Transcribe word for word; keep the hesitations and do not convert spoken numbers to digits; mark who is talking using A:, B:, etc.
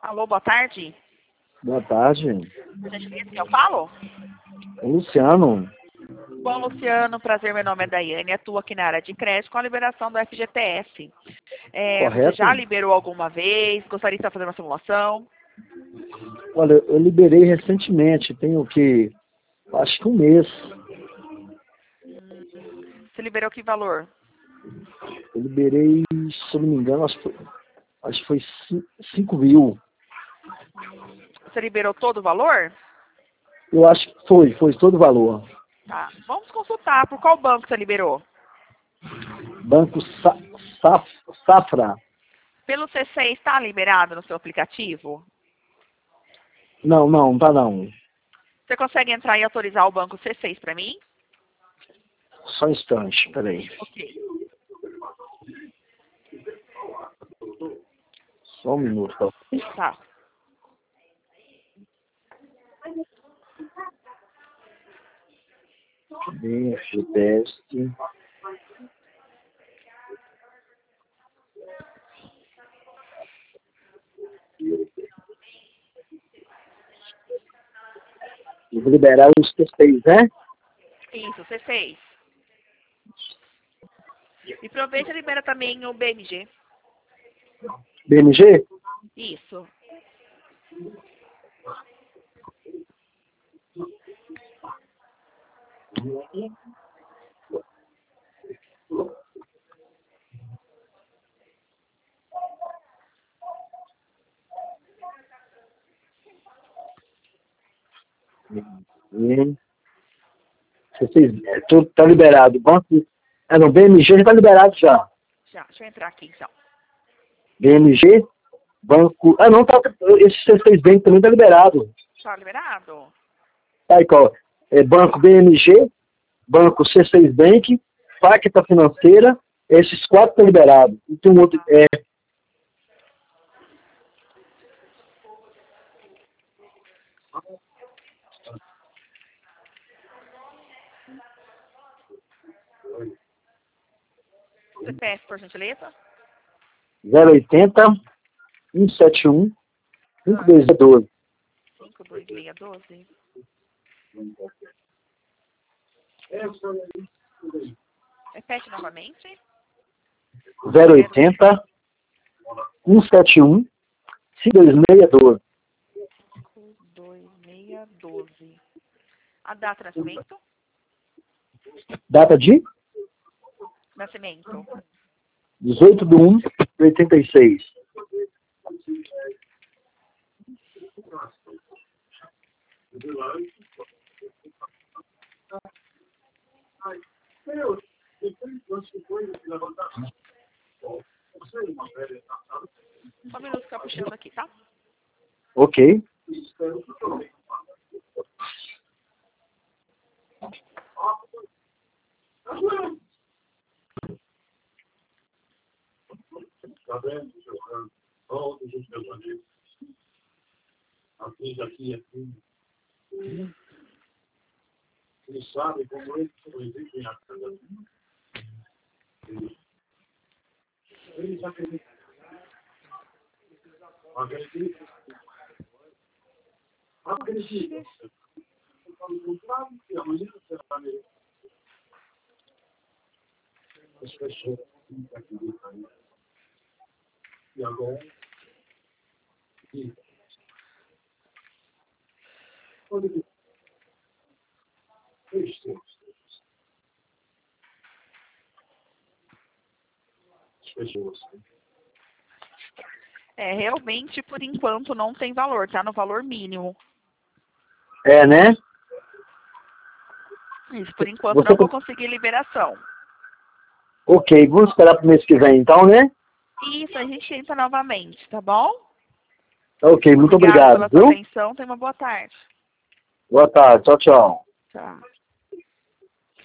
A: Alô, boa tarde.
B: Boa tarde.
A: Gentileza, que eu falo?
B: É Luciano.
A: Bom, Luciano, prazer, meu nome é Daiane, atuo aqui na área de crédito com a liberação do F G T S. É, você
B: Correto?
A: já liberou alguma vez? Gostaria de estar fazendo uma simulação?
B: Olha, eu liberei recentemente, tem o que? Acho que um mês.
A: Você liberou que valor?
B: Eu liberei, se eu não me engano, acho que foi, acho que foi cinco mil.
A: Você liberou todo o valor?
B: Eu acho que foi, foi todo o valor.
A: Tá. Vamos consultar. Por qual banco você liberou?
B: Banco Sa Saf Safra.
A: Pelo C seis está liberado no seu aplicativo?
B: Não, não, não tá não.
A: Você consegue entrar e autorizar o banco C seis para mim?
B: Só um instante, peraí.
A: Ok.
B: Só um minuto. Tá?
A: Tá.
B: Deixa eu teste. Eu vou liberar os T seis, né?
A: Isso, C seis. E aproveita e libera também o B M G.
B: B M G?
A: Isso.
B: Hum. Vocês, é, tudo tá liberado. Banco, ah, não, B M G já tá liberado já.
A: Já, deixa eu entrar aqui então.
B: B M G, banco. Ah, não, tá. Esse C seis Bank também tá liberado.
A: Tá liberado?
B: Tá aí, qual? É banco B M G, banco C seis Bank, Pacta Financeira, esses quatro estão liberados. E tem um outro. É,
A: C P F, por gentileza?
B: zero oitenta, cento e setenta e um, cinco dois um dois.
A: cinco dois seis um dois. Repete novamente.
B: zero oitenta, cento e setenta e um, cinco dois seis dois.
A: cinco dois seis um dois. A data de nascimento?
B: Data de
A: Nascimento.
B: dezoito de um de oitenta e seis.
A: Só um minuto ficar puxando aqui, tá?
B: Ok.
C: Tá vendo? Volta, gente, meus amigos. Aqui, aqui, aqui. Eles sabem como eles não existem na casa. Eles acreditam. Acreditam. Acreditam. E amanhã você vai ver. As pessoas acreditam. E agora? E quando ele fez tudo, as pessoas.
A: É, realmente, por enquanto, não tem valor, tá no valor mínimo.
B: É, né?
A: Isso, por enquanto
B: Você
A: não vou
B: com-
A: conseguir liberação.
B: Ok, vamos esperar pro mês que vem então, né?
A: Isso, a gente entra novamente, tá bom?
B: Ok, muito
A: Obrigada
B: obrigado,
A: pela sua
B: viu?
A: atenção, tenha uma boa tarde.
B: Boa tarde, tchau, tchau.
A: Tchau.